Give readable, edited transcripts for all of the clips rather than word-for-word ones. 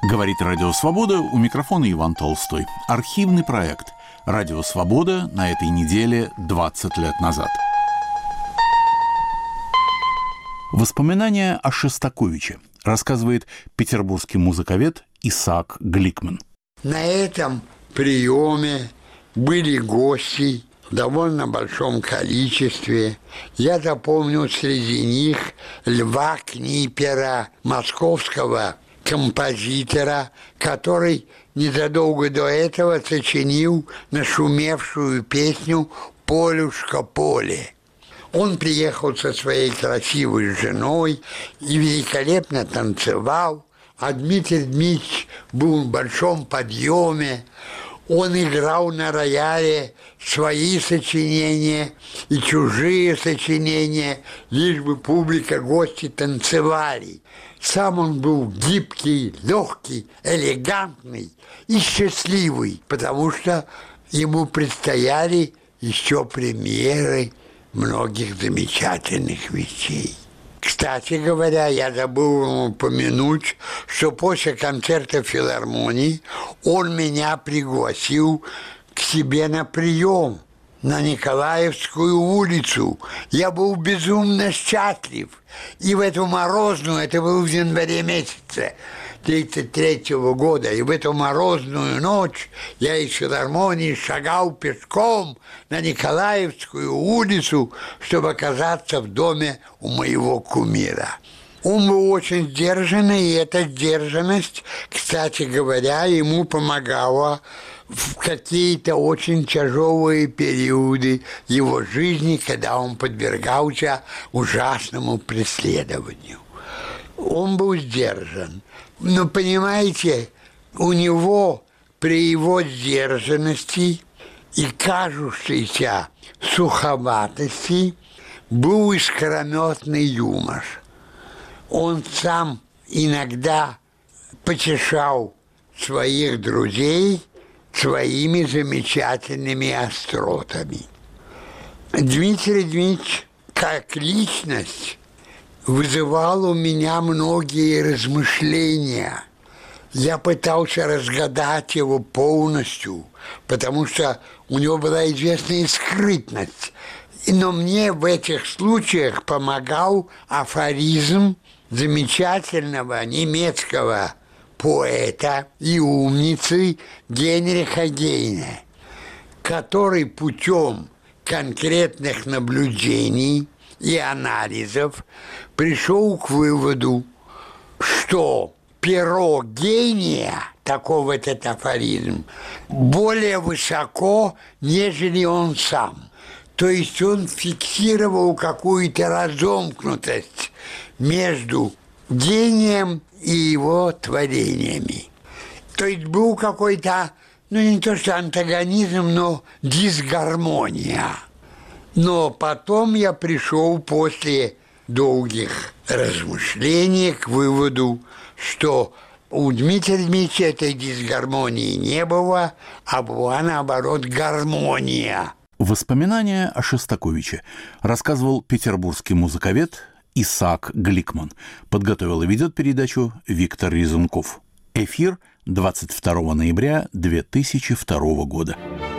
Говорит Радио Свобода, у микрофона Иван Толстой. Архивный проект «Радио Свобода» на этой неделе 20 лет назад. Воспоминания о Шостаковиче рассказывает петербургский музыковед Исаак Гликман. На этом приеме были гости в довольно большом количестве. Я запомнил среди них Льва Книпера, московского композитора, который незадолго до этого сочинил нашумевшую песню «Полюшка поле». Он приехал со своей красивой женой и великолепно танцевал, а Дмитрий Дмитриевич был в большом подъеме. Он играл на рояле свои сочинения и чужие сочинения, лишь бы публика, гости танцевали. Сам он был гибкий, легкий, элегантный и счастливый, потому что ему предстояли еще премьеры многих замечательных вещей. Кстати говоря, я забыл вам упомянуть, что после концерта филармонии он меня пригласил к себе на прием на Николаевскую улицу. Я был безумно счастлив. И в эту морозную, это было в январе месяце 1933 года, и в эту морозную ночь я из филармонии шагал пешком на Николаевскую улицу, чтобы оказаться в доме у моего кумира. Он был очень сдержанный, и эта сдержанность, кстати говоря, ему помогала в какие-то очень тяжелые периоды его жизни, когда он подвергался ужасному преследованию. Он был сдержан. Но, понимаете, у него при его сдержанности и кажущейся суховатости был искрометный юмор. Он сам иногда потешал своих друзей своими замечательными остротами. Дмитрий Дмитриевич, как личность, вызывал у меня многие размышления. Я пытался разгадать его полностью, потому что у него была известная скрытность. Но мне в этих случаях помогал афоризм замечательного немецкого поэта и умницы Генриха Гейне, который путем конкретных наблюдений и анализов пришел к выводу, что перо гения, такого этот афоризм, более высоко, нежели он сам. То есть он фиксировал какую-то разомкнутость между гением и его творениями. То есть был какой-то, не то что антагонизм, но дисгармония. Но потом я пришел после долгих размышлений к выводу, что у Дмитрия Дмитриевича этой дисгармонии не было, а была, наоборот, гармония. Воспоминания о Шостаковиче рассказывал петербургский музыковед Исаак Гликман. Подготовил и ведет передачу Виктор Резунков. Эфир 22 ноября 2002 года.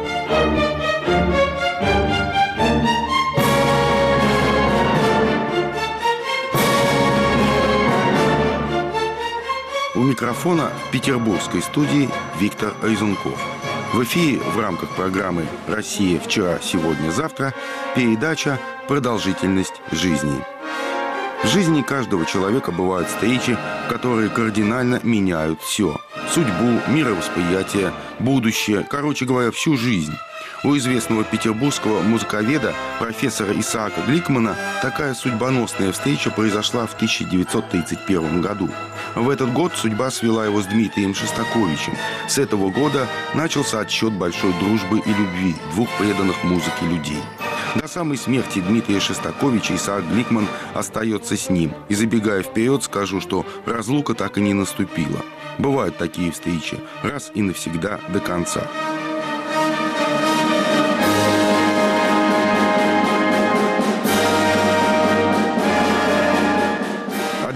У микрофона в петербургской студии Виктор Резунков. В эфире в рамках программы «Россия. Вчера. Сегодня. Завтра» передача «Продолжительность жизни». В жизни каждого человека бывают встречи, которые кардинально меняют все. Судьбу, мировосприятие, будущее, короче говоря, всю жизнь. У известного петербургского музыковеда, профессора Исаака Гликмана, такая судьбоносная встреча произошла в 1931 году. В этот год судьба свела его с Дмитрием Шостаковичем. С этого года начался отсчет большой дружбы и любви двух преданных музыке людей. До самой смерти Дмитрия Шостаковича Исаак Гликман остается с ним. И забегая вперед, скажу, что разлука так и не наступила. Бывают такие встречи, раз и навсегда до конца.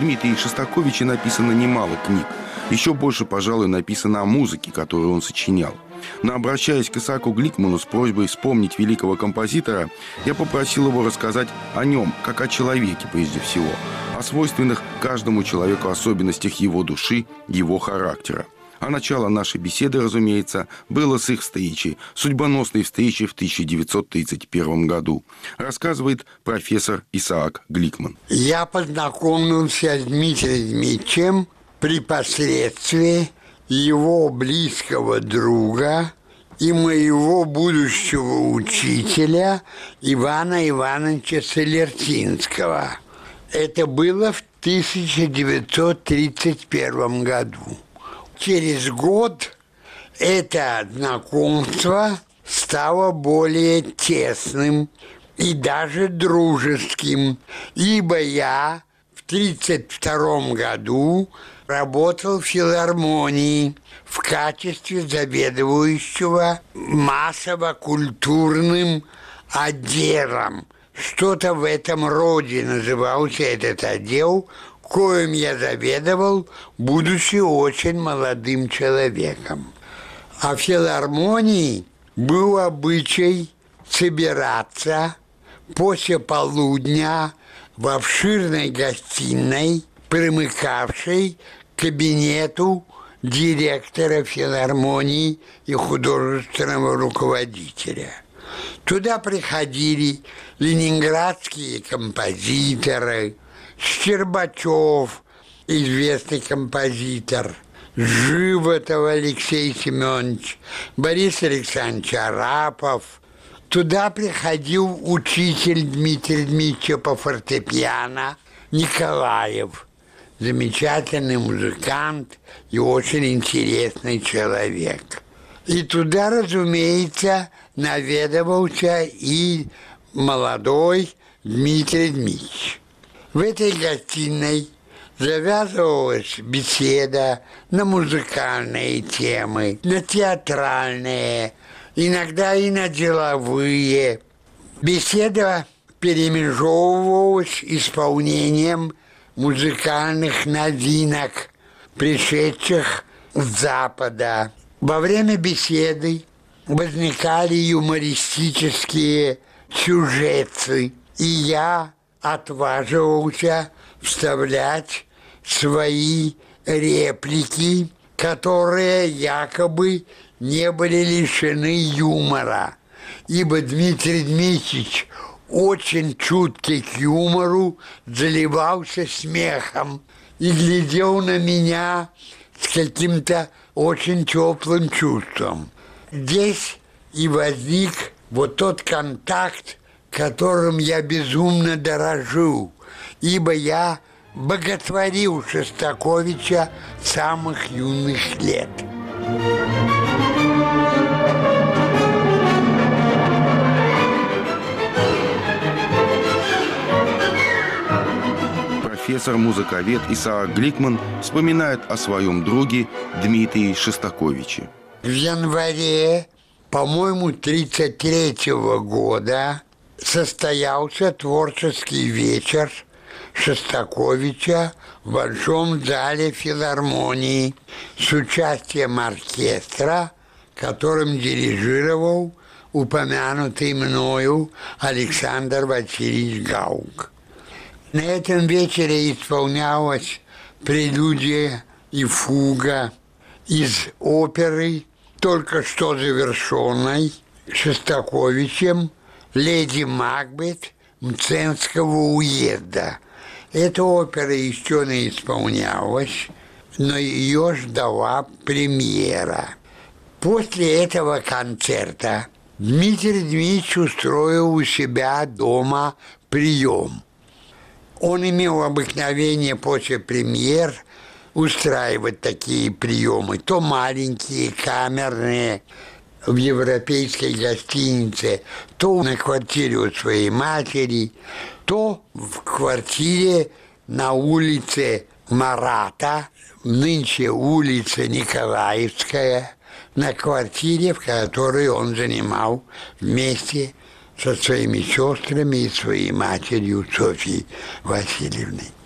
Дмитрии Шостаковиче написано немало книг. Еще больше, пожалуй, написано о музыке, которую он сочинял. Но, обращаясь к Исааку Гликману с просьбой вспомнить великого композитора, я попросил его рассказать о нем, как о человеке прежде всего, о свойственных каждому человеку особенностях его души, его характера. А начало нашей беседы, разумеется, было с их встречи, судьбоносной встречи в 1931 году, рассказывает профессор Исаак Гликман. Я познакомился с Дмитрием Дмитриевичем при посредстве его близкого друга и моего будущего учителя Ивана Ивановича Солертинского. Это было в 1931 году. Через год это знакомство стало более тесным и даже дружеским, ибо я в 1932 году работал в филармонии в качестве заведующего массово-культурным отделом. Что-то в этом роде назывался этот отдел, коим я заведовал, будучи очень молодым человеком. А в филармонии был обычай собираться после полудня в обширной гостиной, примыкавшей к кабинету директора филармонии и художественного руководителя. Туда приходили ленинградские композиторы, Щербачев, известный композитор, Животов Алексей Семенович, Борис Александрович Арапов. Туда приходил учитель Дмитрия Дмитриевича по фортепиано Николаев, замечательный музыкант и очень интересный человек. И туда, разумеется, наведывался и молодой Дмитрий Дмитриевич. В этой гостиной завязывалась беседа на музыкальные темы, на театральные, иногда и на деловые. Беседа перемежевывалась исполнением музыкальных новинок, пришедших с Запада. Во время беседы возникали юмористические сюжеты, и я отваживался вставлять свои реплики, которые якобы не были лишены юмора, ибо Дмитрий Дмитриевич, очень чуткий к юмору, заливался смехом и глядел на меня с каким-то очень теплым чувством. Здесь и возник вот тот контакт, которым я безумно дорожу, ибо я боготворил Шостаковича с самых юных лет. Профессор-музыковед Исаак Гликман вспоминает о своем друге Дмитрии Шостаковиче. В январе, по-моему, 1933 года состоялся творческий вечер Шостаковича в Большом зале филармонии с участием оркестра, которым дирижировал упомянутый мною Александр Васильевич Гаук. На этом вечере исполнялась прелюдия и фуга из оперы, только что завершенной Шостаковичем, «Леди Макбет» Мценского уезда. Эта опера еще не исполнялась, но ее ждала премьера. После этого концерта Дмитрий Дмитриевич устроил у себя дома прием. Он имел обыкновение после премьер устраивать такие приемы, то маленькие, камерные, в европейской гостинице, то на квартире у своей матери, то в квартире на улице Марата, нынче улица Николаевская, на квартире, в которой он занимал вместе со своими сестрами и своей матерью Софьей Васильевной.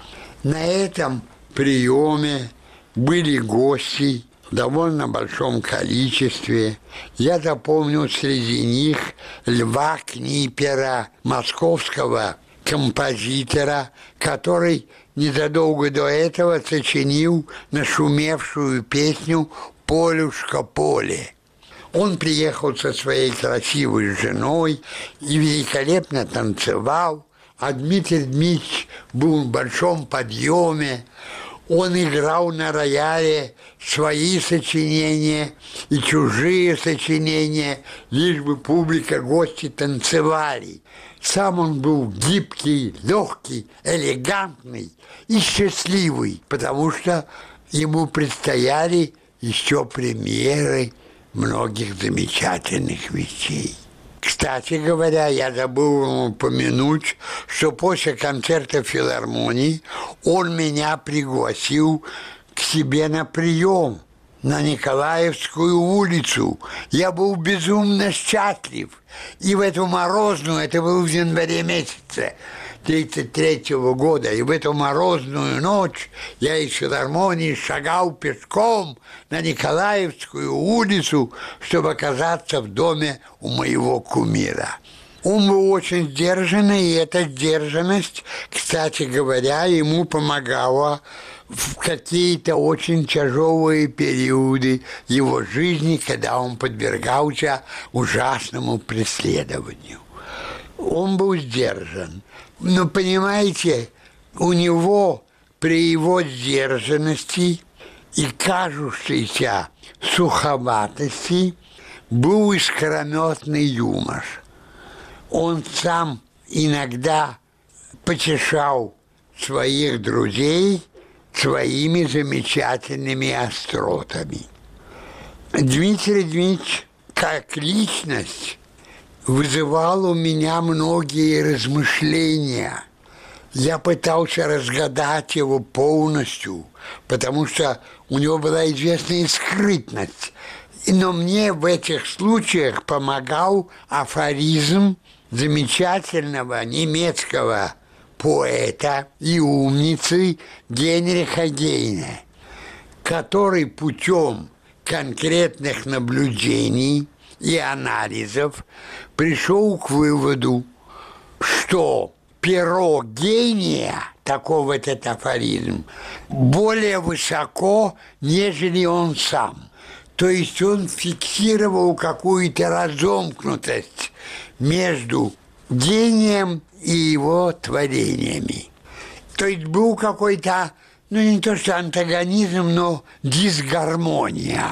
На этом приеме были гости в довольно большом количестве. Я запомнил среди них Льва Книпера, московского композитора, который незадолго до этого сочинил нашумевшую песню «Полюшка поле». Он приехал со своей красивой женой и великолепно танцевал, а Дмитрий Дмитриевич был в большом подъеме. Он играл на рояле свои сочинения и чужие сочинения, лишь бы публика, гости танцевали. Сам он был гибкий, легкий, элегантный и счастливый, потому что ему предстояли еще премьеры многих замечательных вещей. Кстати говоря, я забыл вам упомянуть, что после концерта в филармонии он меня пригласил к себе на прием на Николаевскую улицу. Я был безумно счастлив. И в эту морозную, это было в январе месяце 1933 года, и в эту морозную ночь я из филармонии шагал пешком на Николаевскую улицу, чтобы оказаться в доме у моего кумира. Он был очень сдержанный, и эта сдержанность, кстати говоря, ему помогала в какие-то очень тяжелые периоды его жизни, когда он подвергался ужасному преследованию. Он был сдержан. Но, понимаете, у него при его сдержанности и кажущейся суховатости был искрометный юмор. Он сам иногда потешал своих друзей своими замечательными остротами. Дмитрий Дмитриевич, как личность, вызывал у меня многие размышления. Я пытался разгадать его полностью, потому что у него была известная скрытность. Но мне в этих случаях помогал афоризм замечательного немецкого поэта и умницы Генриха Гейне, который путем конкретных наблюдений и анализов пришел к выводу, что перо гения, такой вот этот афоризм, более высоко, нежели он сам. То есть он фиксировал какую-то разомкнутость между гением и его творениями. То есть был какой-то, не то что антагонизм, но дисгармония.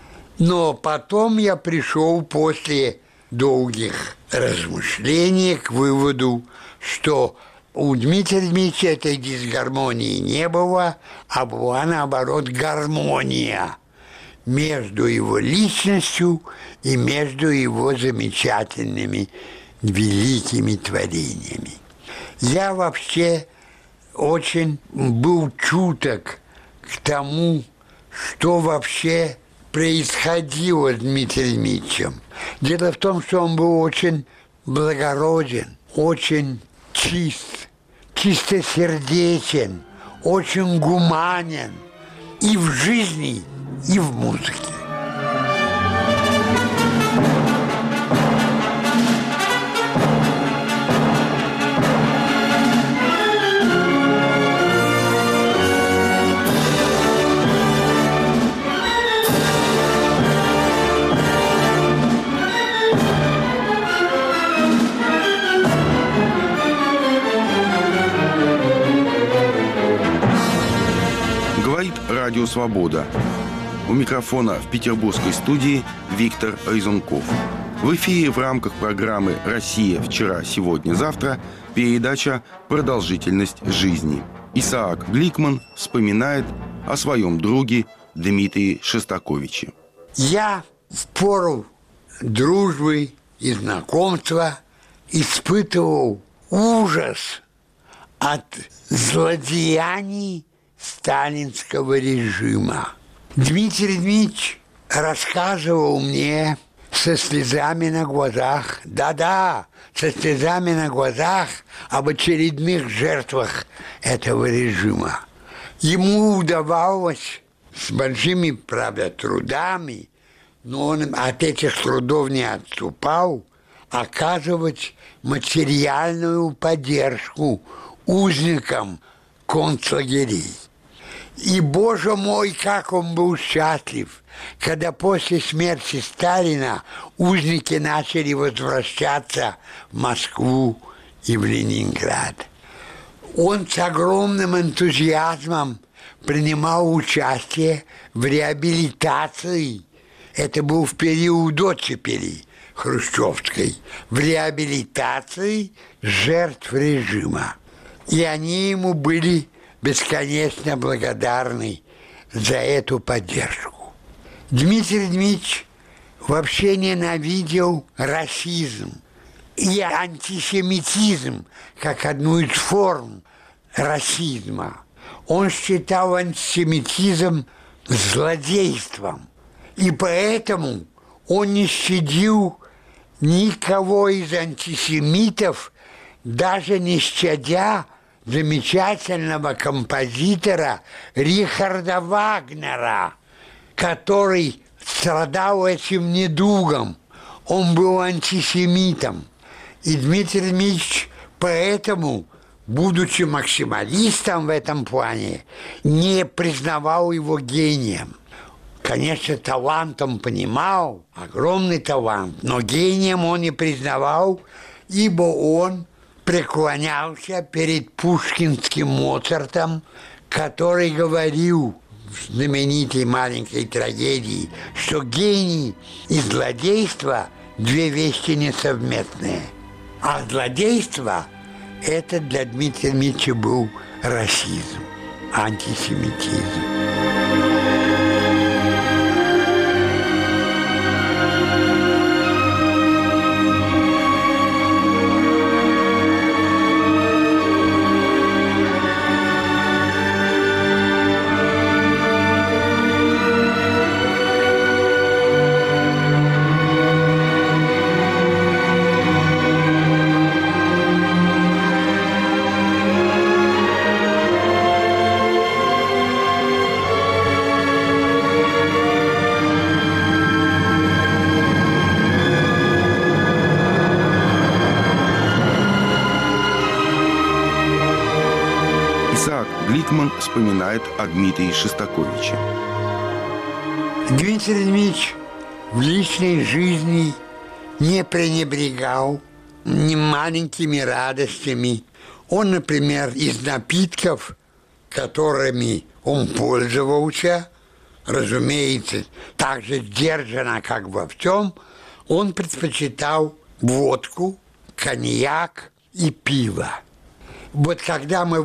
Но потом я пришел после долгих размышлений к выводу, что у Дмитрия Дмитриевича этой дисгармонии не было, а была, наоборот, гармония между его личностью и между его замечательными великими творениями. Я вообще очень был чуток к тому, что вообще происходило с Дмитрием Дмитриевичем. Дело в том, что он был очень благороден, очень чист, чистосердечен, очень гуманен и в жизни, и в музыке. Радио «Свобода». У микрофона в петербургской студии Виктор Айзенков. В эфире в рамках программы «Россия. Вчера, сегодня, завтра» передача «Продолжительность жизни». Исаак Гликман вспоминает о своем друге Дмитрии Шостаковиче. Я в пору дружбы и знакомства испытывал ужас от злодеяний сталинского режима. Дмитрий Дмитриевич рассказывал мне, со слезами на глазах, да-да, со слезами на глазах об очередных жертвах этого режима. Ему удавалось с большими, правда, трудами, но он от этих трудов не отступал, оказывать материальную поддержку узникам концлагерей. И, боже мой, как он был счастлив, когда после смерти Сталина узники начали возвращаться в Москву и в Ленинград. Он с огромным энтузиазмом принимал участие в реабилитации. Это был в период оттепели хрущевской, в реабилитации жертв режима. И они ему были бесконечно благодарны за эту поддержку. Дмитрий Дмитриевич вообще ненавидел расизм и антисемитизм как одну из форм расизма. Он считал антисемитизм злодейством, и поэтому он не щадил никого из антисемитов, даже не щадя замечательного композитора Рихарда Вагнера, который страдал этим недугом. Он был антисемитом. И Дмитрий Дмитриевич поэтому, будучи максималистом в этом плане, не признавал его гением. Конечно, талантом понимал, огромный талант, но гением он не признавал, ибо он преклонялся перед пушкинским Моцартом, который говорил в знаменитой маленькой трагедии, что гений и злодейство – две вещи несовместные. А злодейство – это для Дмитрия Дмитриевича был расизм, антисемитизм. Гликман вспоминает о Дмитрии Шостаковиче. Дмитрий Дмитриевич в личной жизни не пренебрегал ни маленькими радостями. Он, например, из напитков, которыми он пользовался, разумеется, так же сдержанно, как во всем, он предпочитал водку, коньяк и пиво. Вот когда мы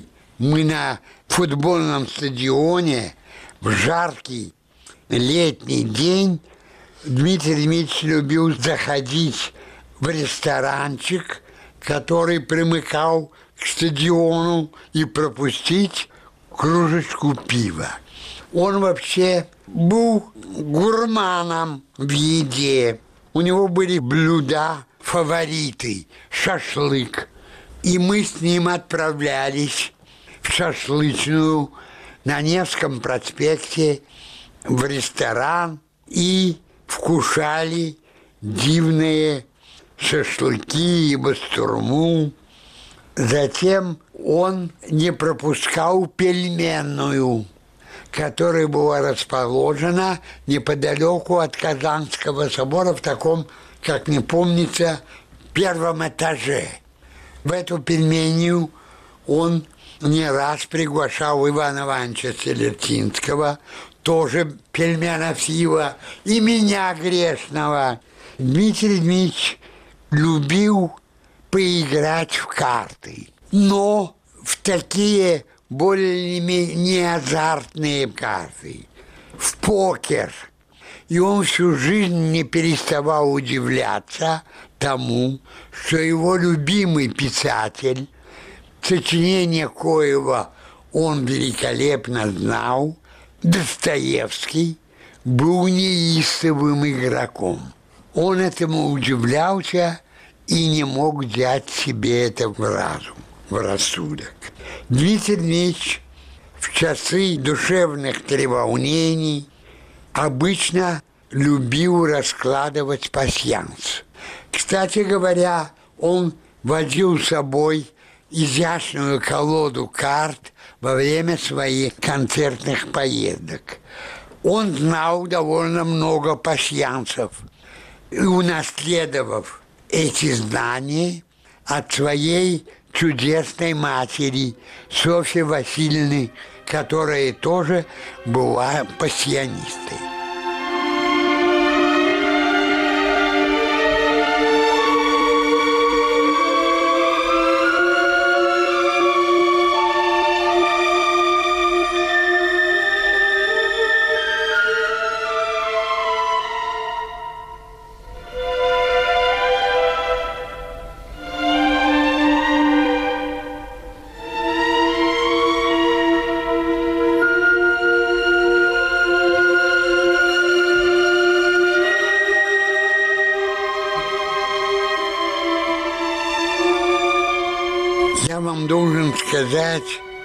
на футбольном стадионе в жаркий летний день, Дмитрий Дмитриевич любил заходить в ресторанчик, который примыкал к стадиону, и пропустить кружечку пива. Он вообще был гурманом в еде. У него были блюда, фавориты, шашлык. И мы с ним отправлялись в шашлычную на Невском проспекте в ресторан и вкушали дивные шашлыки и бастурму. Затем он не пропускал пельменную, которая была расположена неподалеку от Казанского собора в таком, как мне помнится, первом этаже. В эту пельменью он не раз приглашал Ивана Ивановича Селертинского, тоже пельменофила, и меня грешного. Дмитрий Дмитриевич любил поиграть в карты, но в такие более-менее азартные карты, в покер. И он всю жизнь не переставал удивляться тому, что его любимый писатель, сочинение коего он великолепно знал, Достоевский, был неистовым игроком. Он этому удивлялся и не мог взять себе это в разум, в рассудок. Дмитрий Дмитриевич в часы душевных треволнений обычно любил раскладывать пасьянс. Кстати говоря, он возил с собой изящную колоду карт во время своих концертных поездок. Он знал довольно много пасьянсов, и, унаследовав эти знания от своей чудесной матери Софьи Васильевны, которая тоже была пассионистой. Я вам должен сказать,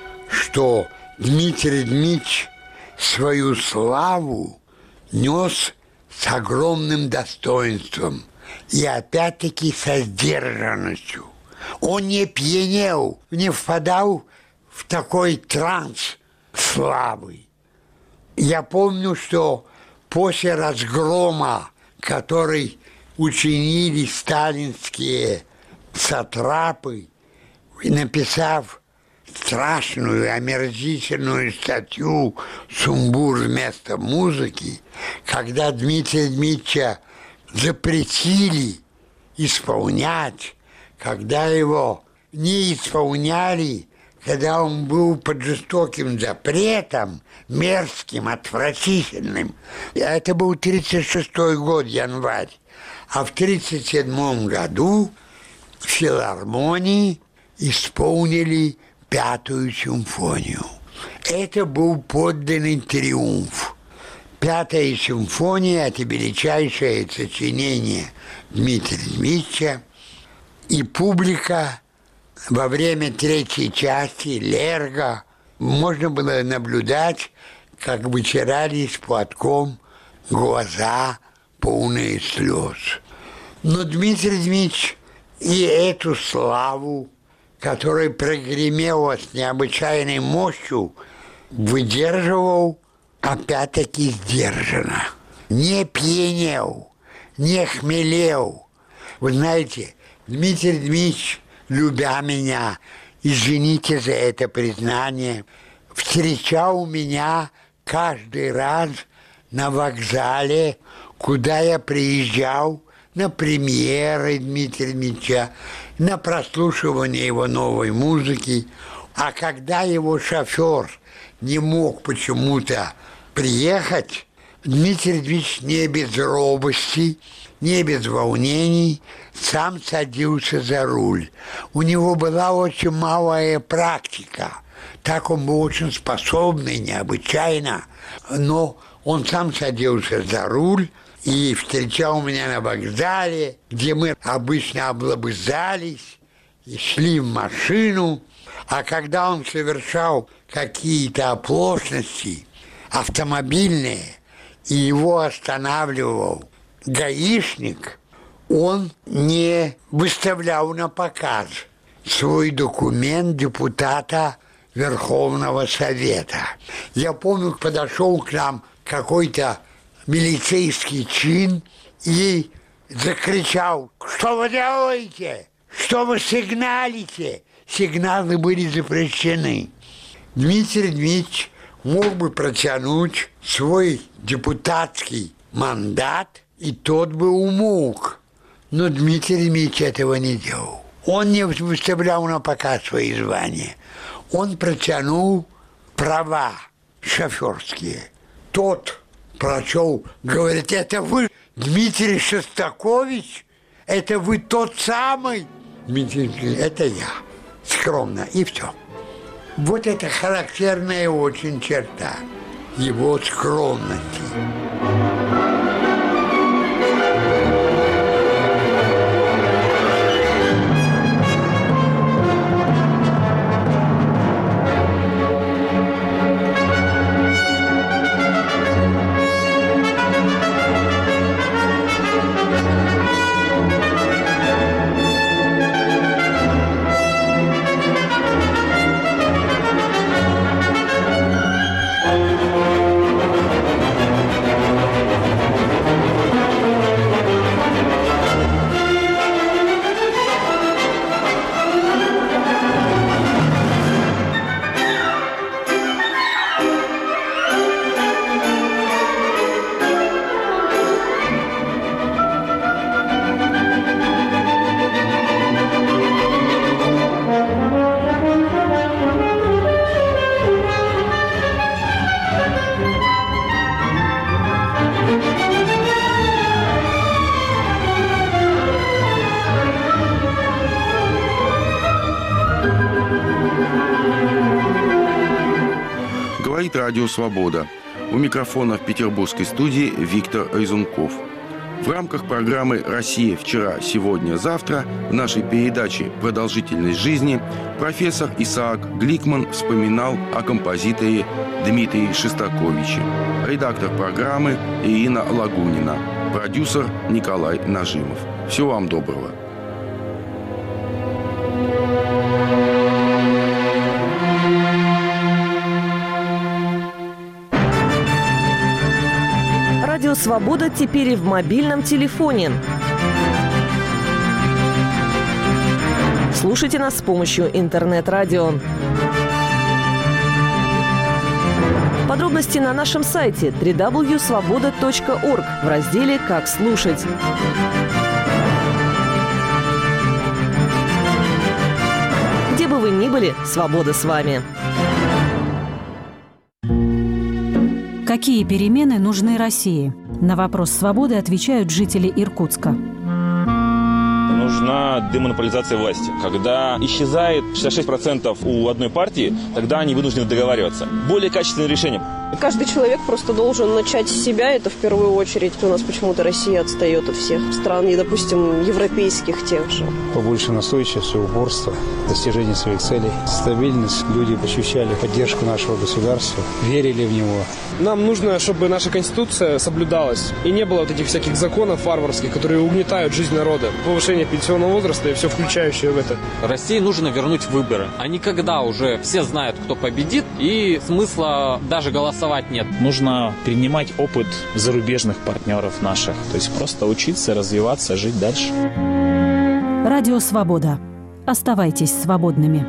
что Дмитрий Дмитриевич свою славу нес с огромным достоинством и опять-таки со сдержанностью. Он не пьянел, не впадал в такой транс славы. Я помню, что после разгрома, который учинили сталинские сатрапы, написав страшную, омерзительную статью «Сумбур вместо музыки», когда Дмитрия Дмитриевича запретили исполнять, когда его не исполняли, когда он был под жестоким запретом, мерзким, отвратительным. Это был 1936 год, январь. А в 1937 году в филармонии исполнили Пятую симфонию. Это был подлинный триумф. Пятая симфония – это величайшее сочинение Дмитрия Дмитриевича. И публика во время третьей части «Лерго» можно было наблюдать, как вытирались платком глаза, полные слез. Но Дмитрий Дмитриевич и эту славу, которая прогремела с необычайной мощью, выдерживал опять-таки сдержанно. Не пьянел, не хмелел. Вы знаете, Дмитрий Дмитриевич, любя меня, извините за это признание, встречал меня каждый раз на вокзале, куда я приезжал, на премьеры Дмитрия Дмитриевича, на прослушивание его новой музыки. А когда его шофер не мог почему-то приехать, Дмитрий Дмитриевич не без робости, не без волнений сам садился за руль. У него была очень малая практика. Так он был очень способный, необычайно. Но он сам садился за руль и встречал меня на вокзале, где мы обычно облобызались и шли в машину. А когда он совершал какие-то оплошности автомобильные, и его останавливал гаишник, он не выставлял на показ свой документ депутата Верховного Совета. Я помню, подошел к нам какой-то милицейский чин и закричал: «Что вы делаете? Что вы сигналите?» Сигналы были запрещены. Дмитрий Дмитриевич мог бы протянуть свой депутатский мандат, и тот бы умолк. Но Дмитрий Дмитриевич этого не делал. Он не выставлял на показ свои звания. Он протянул права шоферские. Тот прочел, говорит: «Это вы, Дмитрий Шостакович? Это вы тот самый?» Дмитрий говорит: «Это я». Скромно, и все. Вот это характерная очень черта его скромности. Говорит Радио Свобода. У микрофона в петербургской студии Виктор Айзенков. В рамках программы «Россия. Вчера. Сегодня. Завтра» в нашей передаче «Продолжительность жизни» профессор Исаак Гликман вспоминал о композиторе Дмитрии Шостаковиче. Редактор программы Ирина Лагунина. Продюсер Николай Нажимов. Всего вам доброго. Радио «Свобода» теперь и в мобильном телефоне. Слушайте нас с помощью интернет-радио. Подробности на нашем сайте www.svoboda.org в разделе «Как слушать». Где бы вы ни были, свобода с вами. Какие перемены нужны России? На вопрос «Свободы» отвечают жители Иркутска. Нужна демонополизация власти. Когда исчезает 66% у одной партии, тогда они вынуждены договариваться. Более качественное решение. Каждый человек просто должен начать с себя, это в первую очередь. У нас почему-то Россия отстает от всех стран, и, допустим, европейских тех же. Побольше настойчивости, упорства, достижения своих целей, стабильность. Люди ощущали поддержку нашего государства, верили в него. Нам нужно, чтобы наша Конституция соблюдалась, и не было вот этих всяких законов варварских, которые угнетают жизнь народа. Повышение пенсионного возраста и все включающее в это. России нужно вернуть выборы. А не когда уже все знают, кто победит, и смысла даже голосовать нет. Нужно перенимать опыт зарубежных партнеров наших. То есть просто учиться, развиваться, жить дальше. Радио «Свобода». Оставайтесь свободными.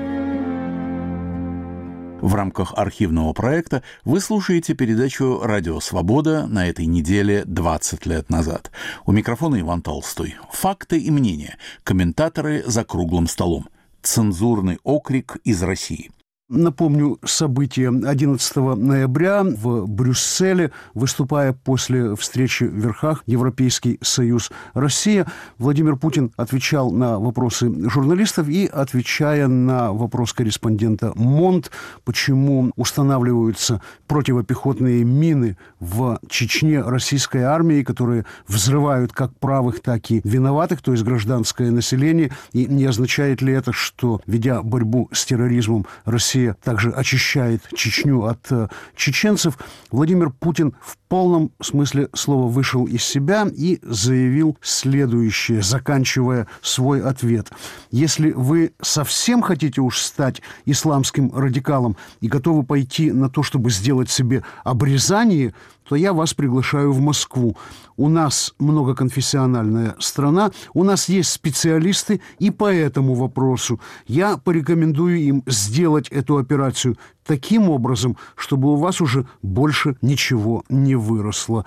В рамках архивного проекта вы слушаете передачу «Радио Свобода» на этой неделе 20 лет назад. У микрофона Иван Толстой. Факты и мнения. Комментаторы за круглым столом. Цензурный окрик из России. Напомню события 11 ноября в Брюсселе, выступая после встречи в верхах Европейский Союз, Россия, Владимир Путин отвечал на вопросы журналистов и, отвечая на вопрос корреспондента МОНД, почему устанавливаются противопехотные мины в Чечне российской армии, которые взрывают как правых, так и виноватых, то есть гражданское население, и не означает ли это, что, ведя борьбу с терроризмом, Россия также очищает Чечню от чеченцев, Владимир Путин в полном смысле слова вышел из себя и заявил следующее, заканчивая свой ответ. Если вы совсем хотите уж стать исламским радикалом и готовы пойти на то, чтобы сделать себе обрезание, то я вас приглашаю в Москву. У нас многоконфессиональная страна, у нас есть специалисты и по этому вопросу. Я порекомендую им сделать эту операцию таким образом, чтобы у вас уже больше ничего не выросло.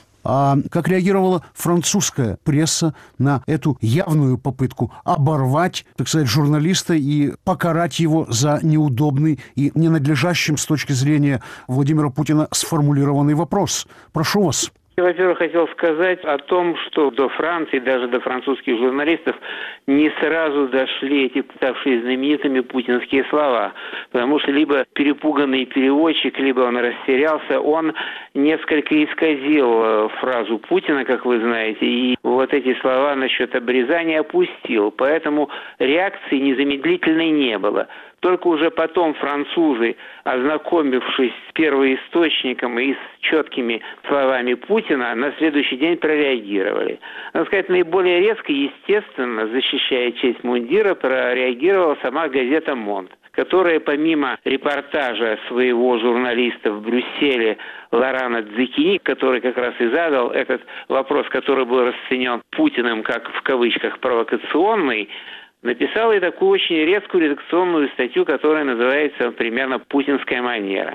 А как реагировала французская пресса на эту явную попытку оборвать, так сказать, журналиста и покарать его за неудобный и ненадлежащим с точки зрения Владимира Путина сформулированный вопрос? Прошу вас. Я, во-первых, хотел сказать о том, что до Франции, даже до французских журналистов не сразу дошли эти ставшие знаменитыми путинские слова. Потому что либо перепуганный переводчик, либо он растерялся, он несколько исказил фразу Путина, как вы знаете, и вот эти слова насчет обрезания опустил. Поэтому реакции незамедлительной не было. Только уже потом французы, ознакомившись с первоисточником и с четкими словами Путина, на следующий день прореагировали. Надо сказать, наиболее резко, естественно, защищая честь мундира, прореагировала сама газета «Монд», которая помимо репортажа своего журналиста в Брюсселе Лорана Дзекини, который как раз и задал этот вопрос, который был расценен Путиным как в кавычках провокационный, написала и такую очень резкую редакционную статью, которая называется примерно «Путинская манера».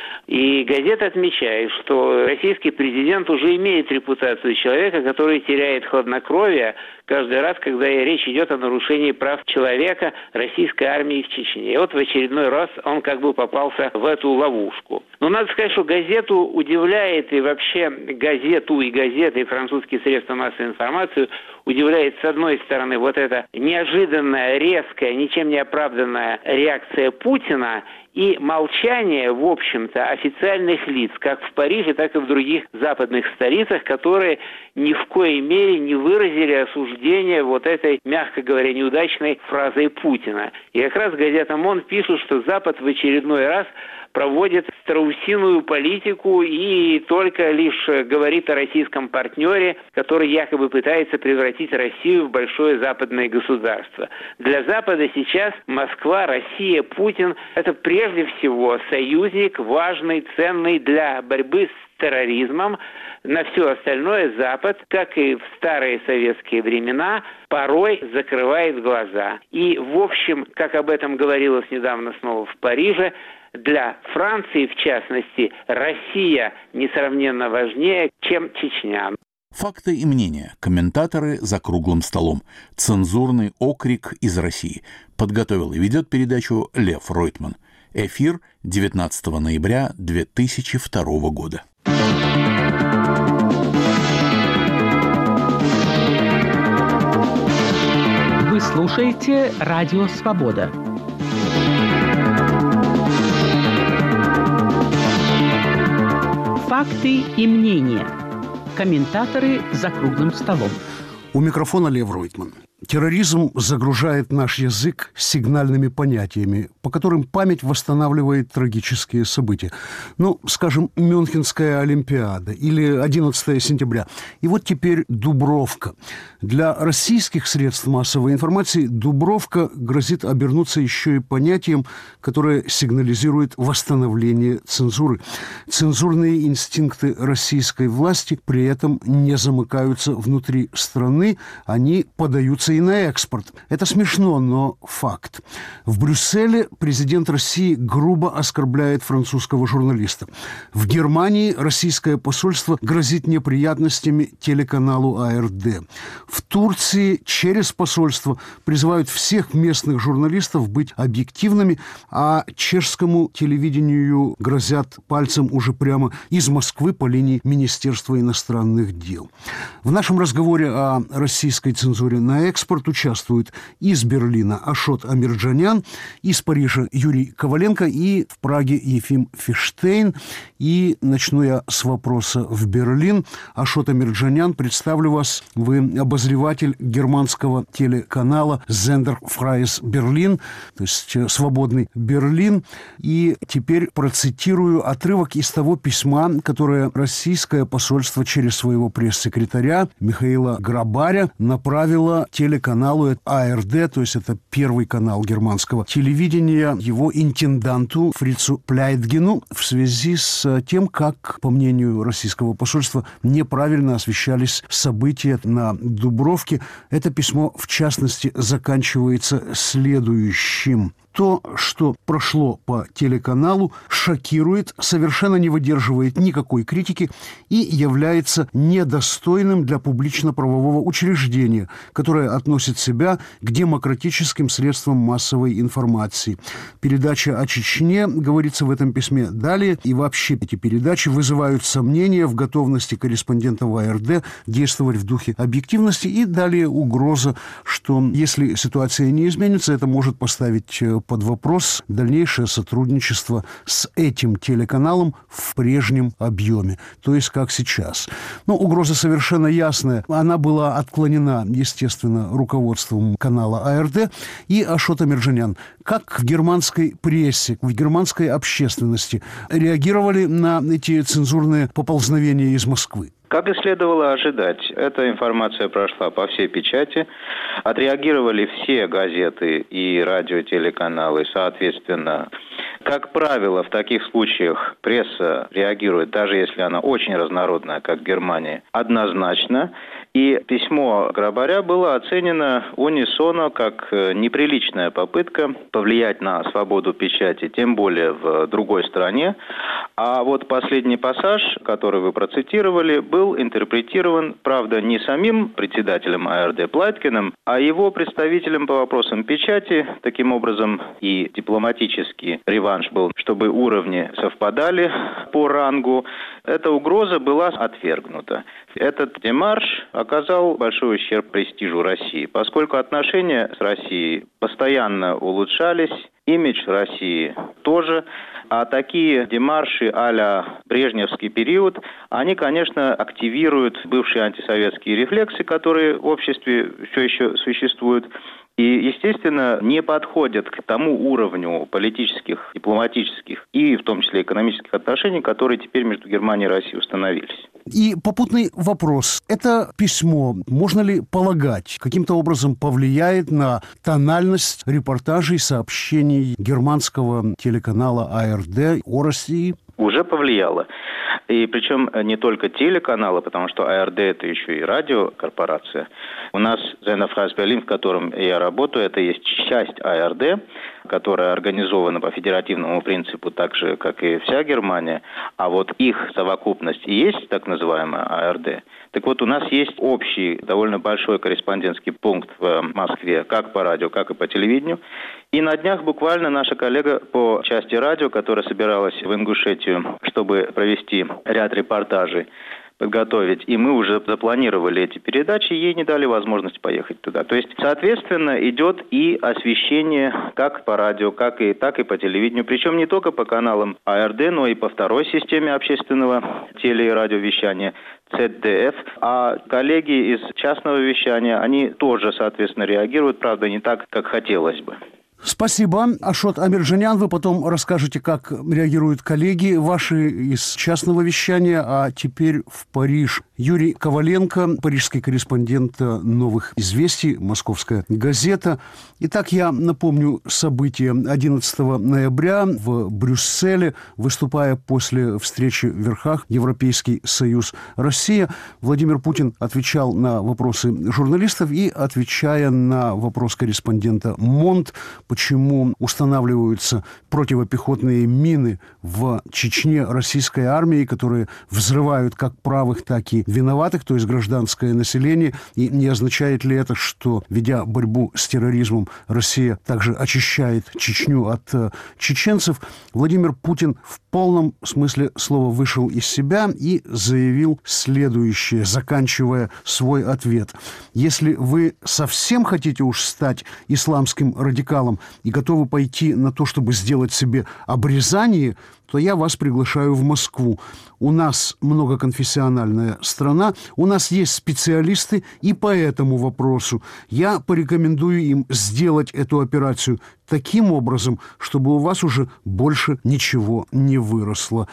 И газета отмечает, что российский президент уже имеет репутацию человека, который теряет хладнокровие, каждый раз, когда речь идет о нарушении прав человека российской армии в Чечне. И вот в очередной раз он как бы попался в эту ловушку. Но надо сказать, что газету удивляет, и вообще газету и газеты, и французские средства массовой информации удивляет, с одной стороны, вот эта неожиданная, резкая, ничем не оправданная реакция Путина и молчание, в общем-то, официальных лиц, как в Париже, так и в других западных столицах, которые ни в коей мере не выразили осуждение вот этой, мягко говоря, неудачной фразой Путина. И как раз газета «Монд» пишет, что Запад в очередной раз проводит страусиную политику и только лишь говорит о российском партнере, который якобы пытается превратить Россию в большое западное государство. Для Запада сейчас Москва, Россия, Путин – это прежде всего союзник, важный, ценный для борьбы с терроризмом. На все остальное Запад, как и в старые советские времена, порой закрывает глаза. И, в общем, как об этом говорилось недавно снова в Париже, для Франции, в частности, Россия несравненно важнее, чем Чечня. Факты и мнения. Комментаторы за круглым столом. Цензурный окрик из России. Подготовил и ведет передачу Лев Ройтман. Эфир 19 ноября 2002 года. Вы слушаете «Радио Свобода». Факты и мнения. Комментаторы за круглым столом. У микрофона Лев Ройтман. Терроризм загружает наш язык сигнальными понятиями, по которым память восстанавливает трагические события. Ну, скажем, Мюнхенская Олимпиада или 11 сентября. И вот теперь Дубровка. Для российских средств массовой информации Дубровка грозит обернуться еще и понятием, которое сигнализирует восстановление цензуры. Цензурные инстинкты российской власти при этом не замыкаются внутри страны, они подаются и на экспорт. Это смешно, но факт. В Брюсселе президент России грубо оскорбляет французского журналиста. В Германии российское посольство грозит неприятностями телеканалу АРД. В Турции через посольство призывают всех местных журналистов быть объективными, а чешскому телевидению грозят пальцем уже прямо из Москвы по линии Министерства иностранных дел. В нашем разговоре о российской цензуре на экспорт участвуют из Берлина Ашот Амирджанян, из Парижа Юрий Коваленко и в Праге Ефим Фиштейн. И начну я с вопроса в Берлин. Ашот Амирджанян, представлю вас. Вы обозреватель германского телеканала Sender Freies Berlin, то есть «Свободный Берлин». И теперь процитирую отрывок из того письма, которое российское посольство через своего пресс-секретаря Михаила Грабаря направило телеканалу АРД, то есть это первый канал германского телевидения, его интенданту Фрицу Пляйтгену в связи с тем, как, по мнению российского посольства, неправильно освещались события на Дубровке. Это письмо, в частности, заканчивается следующим. То, что прошло по телеканалу, шокирует, совершенно не выдерживает никакой критики и является недостойным для публично-правового учреждения, которое относит себя к демократическим средствам массовой информации. Передача о Чечне, говорится в этом письме далее, и вообще эти передачи вызывают сомнения в готовности корреспондентов АРД действовать в духе объективности, и далее угроза, что если ситуация не изменится, это может поставить под вопрос дальнейшее сотрудничество с этим телеканалом в прежнем объеме, то есть как сейчас. Но угроза совершенно ясная. Она была отклонена, естественно, руководством канала АРД. И Ашот Амирджанян, как в германской прессе, в германской общественности реагировали на эти цензурные поползновения из Москвы? Как и следовало ожидать, эта информация прошла по всей печати. Отреагировали все газеты и радиотелеканалы, соответственно. Как правило, в таких случаях пресса реагирует, даже если она очень разнородная, как в Германии, однозначно. И письмо Грабаря было оценено унисоно как неприличная попытка повлиять на свободу печати, тем более в другой стране. А вот последний пассаж, который вы процитировали, был интерпретирован, правда, не самим председателем АРД Платкиным, а его представителем по вопросам печати. Таким образом, и дипломатический реванш был, чтобы уровни совпадали по рангу. Эта угроза была отвергнута. Этот демарш оказал большой ущерб престижу России, поскольку отношения с Россией постоянно улучшались, имидж России тоже. А такие демарши а-ля брежневский период, они, конечно, активируют бывшие антисоветские рефлексы, которые в обществе все еще существуют. И, естественно, не подходят к тому уровню политических, дипломатических и в том числе экономических отношений, которые теперь между Германией и Россией установились. И попутный вопрос. Это письмо, можно ли полагать, каким-то образом повлияет на тональность репортажей, сообщений германского телеканала АРД о России? Уже повлияло. И причем не только телеканалы, потому что АРД – это еще и радиокорпорация. У нас Зайнафраз Берлин, в котором я работаю, это есть часть АРД, которая организована по федеративному принципу так же, как и вся Германия. А вот их совокупность и есть так называемая АРД. Так вот, у нас есть общий, довольно большой корреспондентский пункт в Москве, как по радио, как и по телевидению. И на днях буквально наша коллега по части радио, которая собиралась в Ингушетию, чтобы провести ряд репортажей, подготовить, и мы уже запланировали эти передачи, ей не дали возможность поехать туда. То есть, соответственно, идет и освещение как по радио, так и по телевидению, причем не только по каналам АРД, но и по второй системе общественного теле- и радиовещания ЦДФ. А коллеги из частного вещания, они тоже, соответственно, реагируют, правда, не так, как хотелось бы. Спасибо. Ашот Амирджанян, вы потом расскажете, как реагируют коллеги ваши из частного вещания, а теперь в Париж. Юрий Коваленко, парижский корреспондент «Новых известий», «Московская газета». Итак, я напомню события 11 ноября в Брюсселе, выступая после встречи в верхах Европейский Союз, Россия. Владимир Путин отвечал на вопросы журналистов и, отвечая на вопрос корреспондента МОНД, почему устанавливаются противопехотные мины в Чечне российской армии, которые взрывают как правых, так и виноватых, то есть гражданское население, и не означает ли это, что, ведя борьбу с терроризмом, Россия также очищает Чечню от чеченцев? Владимир Путин в полном смысле слова вышел из себя и заявил следующее, заканчивая свой ответ. Если вы совсем хотите уж стать исламским радикалом и готовы пойти на то, чтобы сделать себе обрезание, то я вас приглашаю в Москву. У нас многоконфессиональная страна, у нас есть специалисты и по этому вопросу. Я порекомендую им сделать эту операцию таким образом, чтобы у вас уже больше ничего не выросло.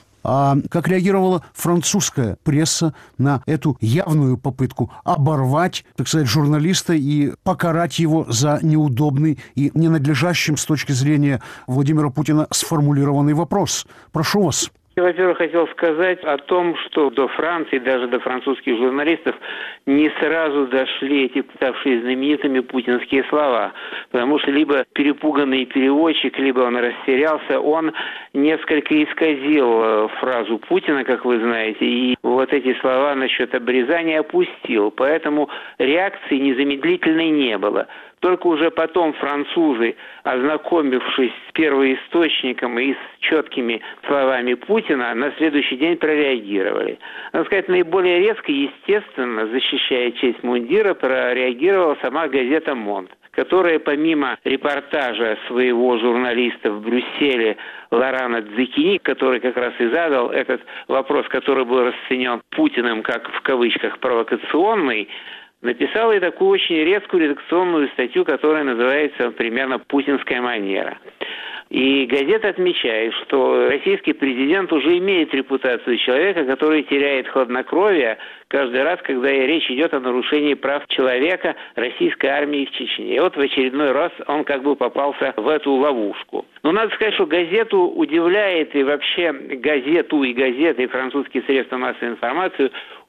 А как реагировала французская пресса на эту явную попытку оборвать, так сказать, журналиста и покарать его за неудобный и ненадлежащим с точки зрения Владимира Путина сформулированный вопрос? Прошу вас. Я, во-первых, хотел сказать о том, что до Франции, даже до французских журналистов, не сразу дошли эти ставшие знаменитыми путинские слова. Потому что либо перепуганный переводчик, либо он растерялся, он несколько исказил фразу Путина, как вы знаете, и вот эти слова насчет обрезания опустил. Поэтому реакции незамедлительной не было. Только уже потом французы, ознакомившись с первоисточником и с четкими словами Путина, на следующий день прореагировали. Надо сказать, наиболее резко, естественно, защищая честь мундира, прореагировала сама газета «Монд», которая помимо репортажа своего журналиста в Брюсселе Лорана Дзекини, который как раз и задал этот вопрос, который был расценен Путиным как в кавычках провокационный, написала и такую очень резкую редакционную статью, которая называется примерно «Путинская манера». И газета отмечает, что российский президент уже имеет репутацию человека, который теряет хладнокровие каждый раз, когда речь идет о нарушении прав человека российской армии в Чечне. И вот в очередной раз он как бы попался в эту ловушку. Но надо сказать, что газету удивляет, и вообще газету и газеты, и французские средства массовой информации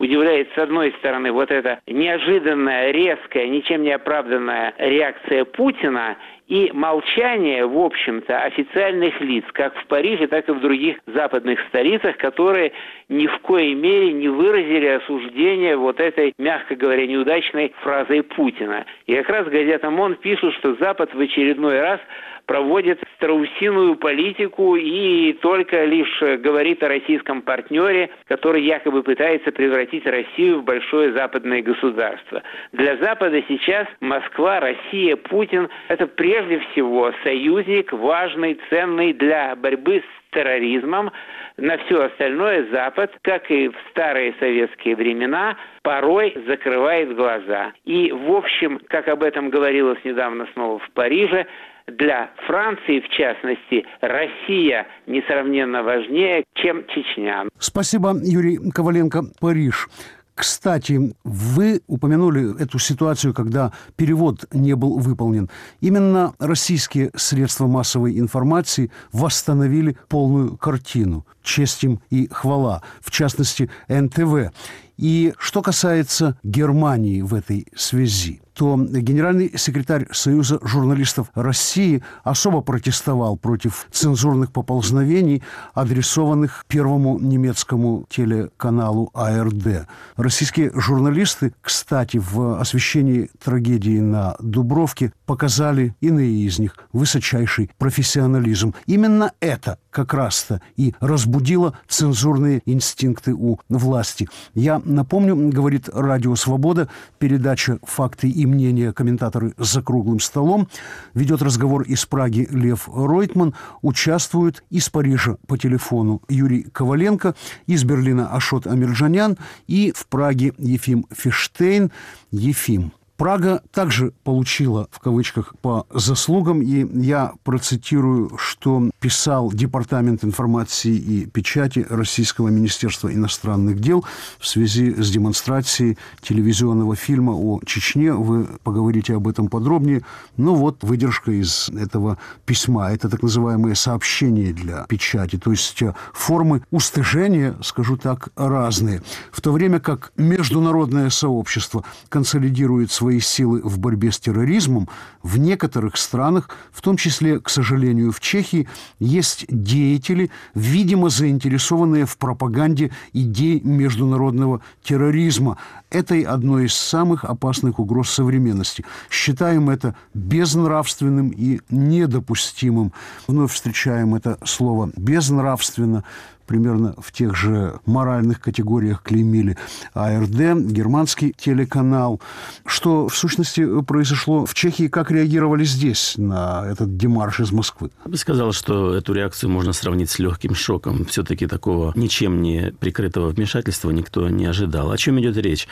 удивляет, с одной стороны, вот эта неожиданная, резкая, ничем не оправданная реакция Путина и молчание, в общем-то, официальных лиц, как в Париже, так и в других западных столицах, которые ни в коей мере не выразили осуждение вот этой, мягко говоря, неудачной фразой Путина. И как раз газета «Монд» пишет, что Запад в очередной раз проводит страусиную политику и только лишь говорит о российском партнере, который якобы пытается превратить Россию в большое западное государство. Для Запада сейчас Москва, Россия, Путин – это прежде всего союзник, важный, ценный для борьбы с терроризмом. На все остальное Запад, как и в старые советские времена, порой закрывает глаза. И, в общем, как об этом говорилось недавно снова в Париже, для Франции, в частности, Россия несравненно важнее, чем Чечня. Спасибо, Юрий Коваленко. Париж. Кстати, вы упомянули эту ситуацию, когда перевод не был выполнен. Именно российские средства массовой информации восстановили полную картину. Честь им и хвала. В частности, НТВ. И что касается Германии в этой связи, то генеральный секретарь Союза журналистов России особо протестовал против цензурных поползновений, адресованных первому немецкому телеканалу АРД. Российские журналисты, кстати, в освещении трагедии на Дубровке показали, иные из них, высочайший профессионализм. Именно это как раз-то и разбудило цензурные инстинкты у власти. Я напомню, говорит Радио Свобода, передача «Факты и мнения. Комментаторы за круглым столом». Ведет разговор из Праги Лев Ройтман. Участвуют из Парижа по телефону Юрий Коваленко, из Берлина Ашот Амирджанян и в Праге Ефим Фиштейн. Ефим. Прага также получила, в кавычках, по заслугам, и я процитирую, что писал Департамент информации и печати Российского Министерства иностранных дел в связи с демонстрацией телевизионного фильма о Чечне. Вы поговорите об этом подробнее. Ну вот выдержка из этого письма. Это так называемые сообщения для печати, то есть формы устыжения, скажу так, разные. В то время как международное сообщество консолидирует свои силы в борьбе с терроризмом, в некоторых странах, в том числе, к сожалению, в Чехии, есть деятели, видимо, заинтересованные в пропаганде идей международного терроризма. Это одной из самых опасных угроз современности. Считаем это безнравственным и недопустимым. Вновь встречаем это слово «безнравственно». Примерно в тех же моральных категориях клеймили АРД, германский телеканал. Что, в сущности, произошло в Чехии? Как реагировали здесь на этот демарш из Москвы? Я бы сказал, что эту реакцию можно сравнить с легким шоком. Все-таки такого ничем не прикрытого вмешательства никто не ожидал. О чем идет речь?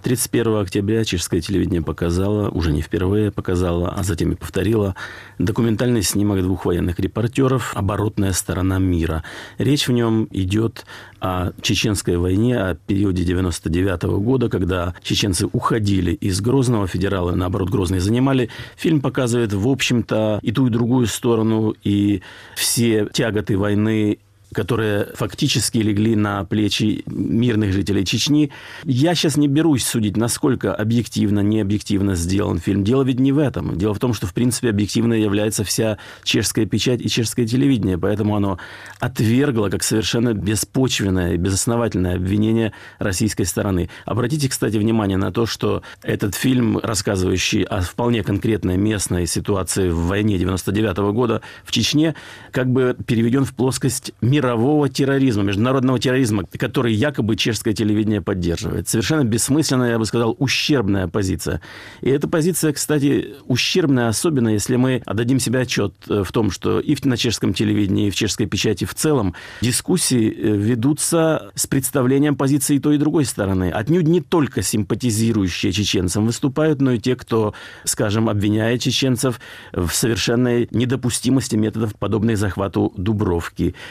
31 октября чешское телевидение показало, уже не впервые показало, а затем и повторило, документальный снимок двух военных репортеров «Оборотная сторона мира». Речь в нем идет о чеченской войне, о периоде 99 года, когда чеченцы уходили из Грозного, федералы, наоборот, Грозный занимали. Фильм показывает, в общем-то, и ту, и другую сторону, и все тяготы войны, которые фактически легли на плечи мирных жителей Чечни. Я сейчас не берусь судить, насколько объективно, необъективно сделан фильм. Дело ведь не в этом. Дело в том, что, в принципе, объективной является вся чешская печать и чешское телевидение. Поэтому оно отвергло как совершенно беспочвенное и безосновательное обвинение российской стороны. Обратите, кстати, внимание на то, что этот фильм, рассказывающий о вполне конкретной местной ситуации в войне 99 года в Чечне, как бы переведен в плоскость мирового терроризма, международного терроризма, который якобы чешское телевидение поддерживает. Совершенно бессмысленная, я бы сказал, ущербная позиция. И эта позиция, кстати, ущербная, особенно если мы отдадим себе отчет в том, что и на чешском телевидении, и в чешской печати в целом дискуссии ведутся с представлением позиции и той, и другой стороны. Отнюдь не только симпатизирующие чеченцам выступают, но и те, кто, скажем, обвиняет чеченцев в совершенной недопустимости методов, подобных захвату Дубровки. Так что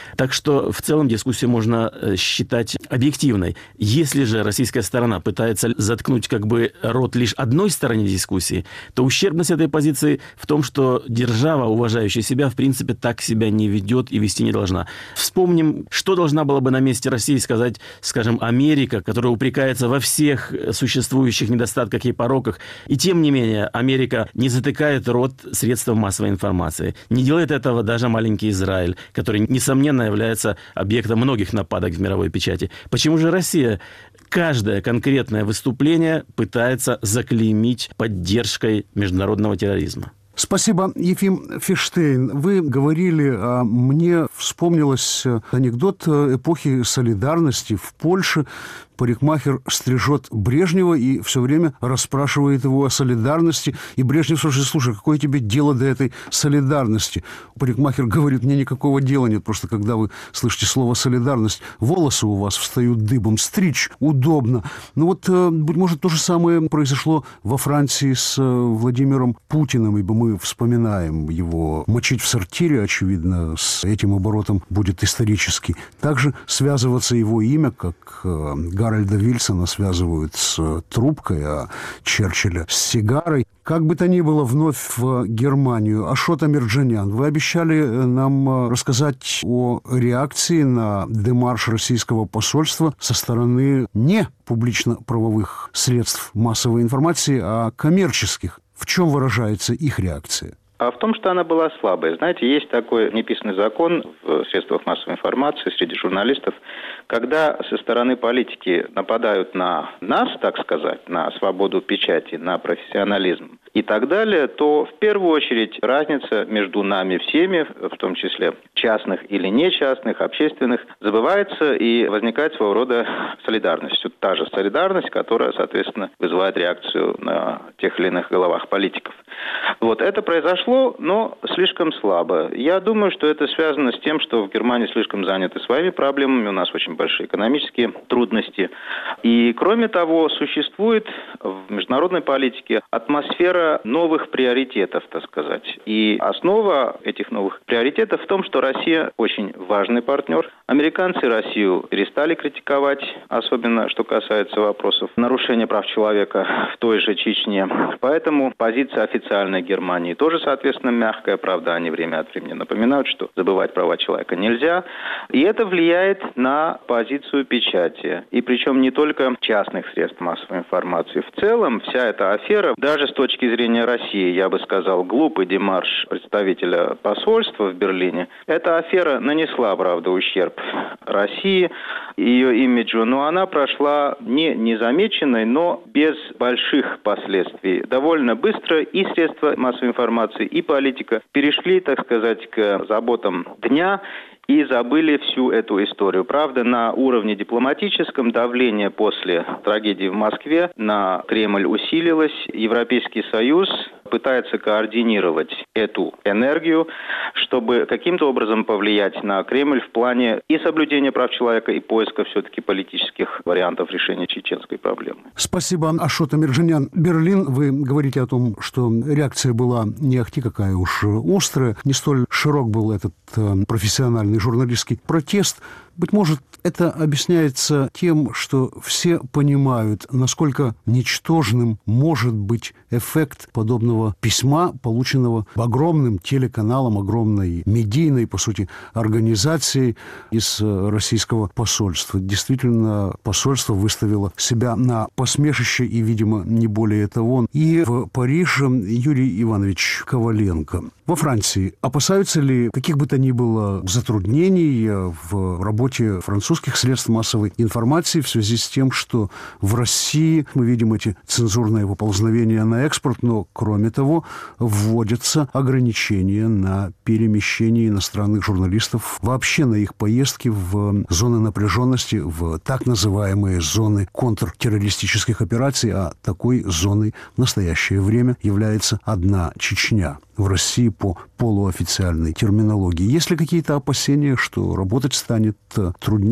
что в целом дискуссию можно считать объективной. Если же российская сторона пытается заткнуть как бы рот лишь одной стороне дискуссии, то ущербность этой позиции в том, что держава, уважающая себя, в принципе, так себя не ведет и вести не должна. Вспомним, что должна была бы на месте России сказать, скажем, Америка, которая упрекается во всех существующих недостатках и пороках. И тем не менее, Америка не затыкает рот средствам массовой информации. Не делает этого даже маленький Израиль, который, несомненно, является объектом многих нападок в мировой печати. Почему же Россия каждое конкретное выступление пытается заклеймить поддержкой международного терроризма? Спасибо, Ефим Фиштейн. Вы говорили, а мне вспомнилось анекдот эпохи солидарности в Польше. Парикмахер стрижет Брежнева и все время расспрашивает его о солидарности. И Брежнев спрашивает: слушай, какое тебе дело до этой солидарности? Парикмахер говорит: мне никакого дела нет, просто когда вы слышите слово солидарность, волосы у вас встают дыбом, стричь удобно. Ну вот, быть может, то же самое произошло во Франции с Владимиром Путиным, ибо мы вспоминаем его мочить в сортире, очевидно, с этим оборотом будет исторически. Также связываться его имя, как Гарольда Вильсона связывают с трубкой, а Черчилля с сигарой. Как бы то ни было, вновь в Германию. Ашот Амирджанян, вы обещали нам рассказать о реакции на демарш российского посольства со стороны не публично-правовых средств массовой информации, а коммерческих. В чем выражается их реакция? А в том, что она была слабой. Знаете, есть такой неписанный закон в средствах массовой информации среди журналистов, когда со стороны политики нападают на нас, так сказать, на свободу печати, на профессионализм и так далее, то в первую очередь разница между нами всеми, в том числе частных или не частных, общественных, забывается и возникает своего рода солидарность. Та же солидарность, которая, соответственно, вызывает реакцию на тех или иных головах политиков. Вот это произошло, но слишком слабо. Я думаю, что это связано с тем, что в Германии слишком заняты своими проблемами, у нас очень большие экономические трудности. И, кроме того, существует в международной политике атмосфера новых приоритетов, так сказать. И основа этих новых приоритетов в том, что Россия очень важный партнер. Американцы Россию перестали критиковать, особенно что касается вопросов нарушения прав человека в той же Чечне. Поэтому позиция официальной Германии тоже, соответственно, мягкая. Правда, они время от времени напоминают, что забывать права человека нельзя. И это влияет на позицию печати. И причем не только частных средств массовой информации. В целом, вся эта афера, даже с точки зрения России, я бы сказал, глупый демарш представителя посольства в Берлине, эта афера нанесла, правда, ущерб России, ее имиджу, но она прошла не незамеченной, но без больших последствий. Довольно быстро и средства массовой информации, и политика перешли, так сказать, к заботам дня и забыли всю эту историю. Правда, на уровне дипломатическом давление после трагедии в Москве на Кремль усилилось. Европейский Союз пытается координировать эту энергию, чтобы каким-то образом повлиять на Кремль в плане и соблюдения прав человека, и поиска все-таки политических вариантов решения чеченской проблемы. Спасибо, Ашот Амирджанян. Берлин, вы говорите о том, что реакция была не ахти какая уж острая, не столь широк был этот профессиональный журналистский протест. Быть может, это объясняется тем, что все понимают, насколько ничтожным может быть эффект подобного письма, полученного огромным телеканалом, огромной медийной, по сути, организацией из российского посольства. Действительно, посольство выставило себя на посмешище и, видимо, не более того. И в Париже Юрий Иванович Коваленко. Во Франции опасаются ли каких бы то ни было затруднений в работе французских средств массовой информации в связи с тем, что в России мы видим эти цензурные поползновения на экспорт, но, кроме того, вводятся ограничения на перемещение иностранных журналистов, вообще на их поездки в зоны напряженности, в так называемые зоны контртеррористических операций, а такой зоной в настоящее время является одна Чечня в России по полуофициальной терминологии. Есть ли какие-то опасения, что работать станет труднее?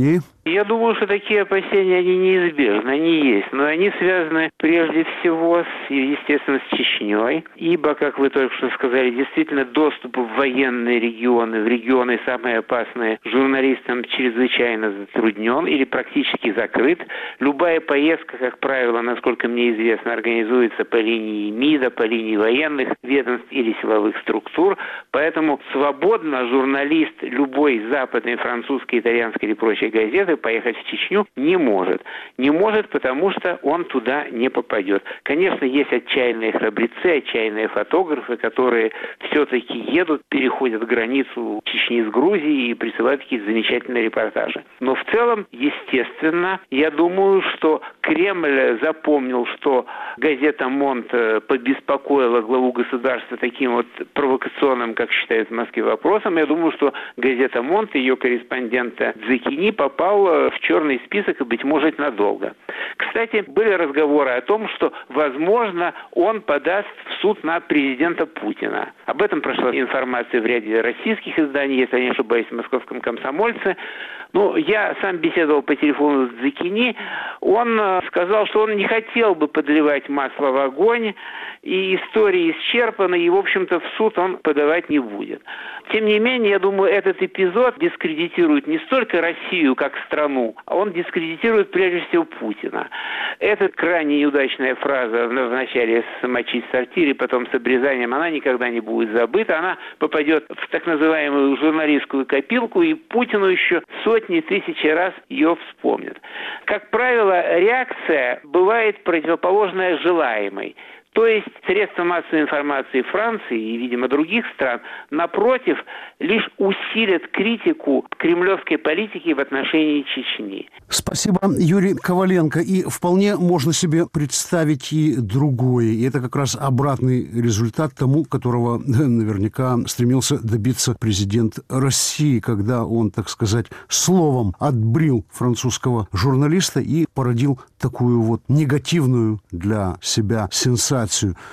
Я думаю, что такие опасения, они неизбежны, они есть. Но они связаны прежде всего, естественно, с Чечней. Ибо, как вы только что сказали, действительно доступ в военные регионы, в регионы самые опасные, журналистам чрезвычайно затруднен или практически закрыт. Любая поездка, как правило, насколько мне известно, организуется по линии МИДа, по линии военных ведомств или силовых структур. Поэтому свободно журналист любой западной, французской, итальянской или прочей газеты поехать в Чечню не может. Не может, потому что он туда не попадет. Конечно, есть отчаянные храбрецы, отчаянные фотографы, которые все-таки едут, переходят границу Чечни с Грузией и присылают какие-то замечательные репортажи. Но в целом, естественно, я думаю, что Кремль запомнил, что газета «Монт» побеспокоила главу государства таким вот провокационным, как считают в Москве, вопросом. Я думаю, что газета «Монт», ее корреспондента Дзекини, попал в черный список и, быть может, надолго. Кстати, были разговоры о том, что, возможно, он подаст в суд на президента Путина. Об этом прошла информация в ряде российских изданий, если я не ошибаюсь, в «Московском комсомольце». Ну, я сам беседовал по телефону с Дзекини. Он сказал, что он не хотел бы подливать масло в огонь, и история исчерпана, и, в общем-то, в суд он подавать не будет. Тем не менее, я думаю, этот эпизод дискредитирует не столько Россию как страну, а он дискредитирует прежде всего Путина. Эта крайне неудачная фраза в начале «мочить в сортире», потом с обрезанием, она никогда не будет забыта. Она попадет в так называемую журналистскую копилку, и Путину еще сотни тысяч раз ее вспомнят. Как правило, реакция бывает противоположная желаемой. То есть средства массовой информации Франции и, видимо, других стран, напротив, лишь усилят критику кремлевской политики в отношении Чечни. Спасибо, Юрий Коваленко. И вполне можно себе представить и другое. И это как раз обратный результат тому, которого наверняка стремился добиться президент России, когда он, так сказать, словом отбрил французского журналиста и породил такую вот негативную для себя сенсацию,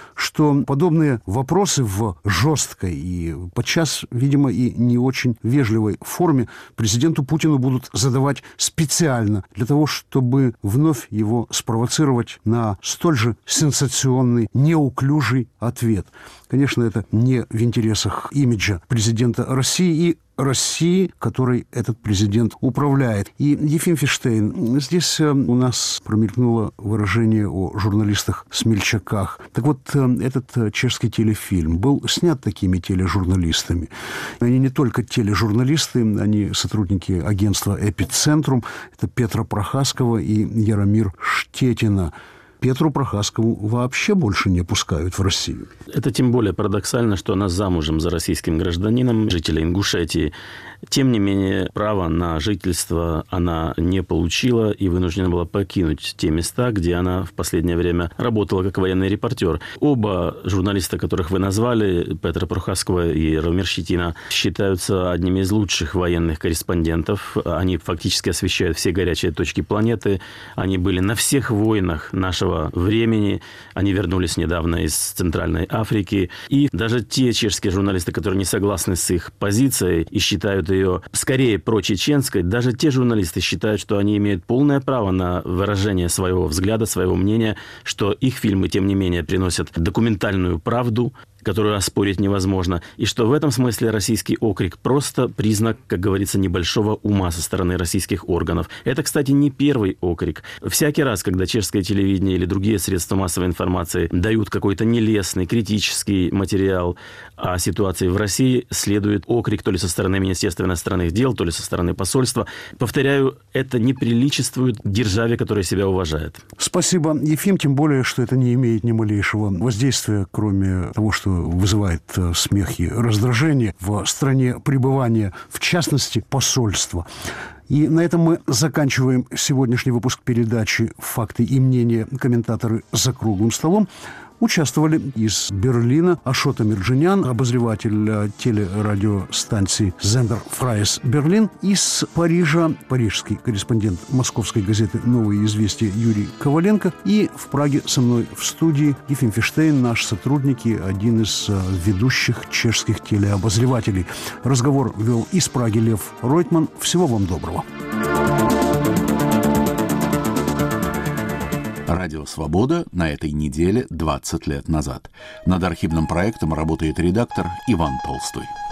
что подобные вопросы в жесткой и подчас, видимо, и не очень вежливой форме президенту Путину будут задавать специально для того, чтобы вновь его спровоцировать на столь же сенсационный, неуклюжий ответ. Конечно, это не в интересах имиджа президента России и России, которой этот президент управляет. И, Ефим Фиштейн, здесь у нас промелькнуло выражение о журналистах-смельчаках. Так вот, этот чешский телефильм был снят такими тележурналистами. Они не только тележурналисты, они сотрудники агентства «Эпицентрум». Это Петра Прохаскова и Яромир Штетина. Петру Прохаскову вообще больше не пускают в Россию. Это тем более парадоксально, что она замужем за российским гражданином, жителя Ингушетии. Тем не менее, право на жительство она не получила и вынуждена была покинуть те места, где она в последнее время работала как военный репортер. Оба журналиста, которых вы назвали, Петра Прохаскова и Яромир Штетина, считаются одними из лучших военных корреспондентов. Они фактически освещают все горячие точки планеты. Они были на всех войнах нашего времени. Они вернулись недавно из Центральной Африки. И даже те чешские журналисты, которые не согласны с их позицией и считают ее скорее прочеченской, даже те журналисты считают, что они имеют полное право на выражение своего взгляда, своего мнения, что их фильмы, тем не менее, приносят документальную правду, которую оспорить невозможно, и что в этом смысле российский окрик просто признак, как говорится, небольшого ума со стороны российских органов. Это, кстати, не первый окрик. Всякий раз, когда чешское телевидение или другие средства массовой информации дают какой-то нелестный, критический материал о ситуации в России, следует окрик то ли со стороны Министерства иностранных дел, то ли со стороны посольства. Повторяю, это не приличествует державе, которая себя уважает. Спасибо, Ефим, тем более, что это не имеет ни малейшего воздействия, кроме того, что вызывает смех и раздражение в стране пребывания, в частности, посольства. И на этом мы заканчиваем сегодняшний выпуск передачи «Факты и мнения. Комментаторы за круглым столом». Участвовали из Берлина Ашот Амирджанян, обозреватель телерадиостанции «Зендер Фрайс Берлин», из Парижа парижский корреспондент московской газеты «Новые известия» Юрий Коваленко, и в Праге со мной в студии Ефим Фиштейн, наш сотрудник и один из ведущих чешских телеобозревателей. Разговор вел из Праги Лев Ройтман. Всего вам доброго. Радио «Свобода» на этой неделе 20 лет назад. Над архивным проектом работает редактор Иван Толстой.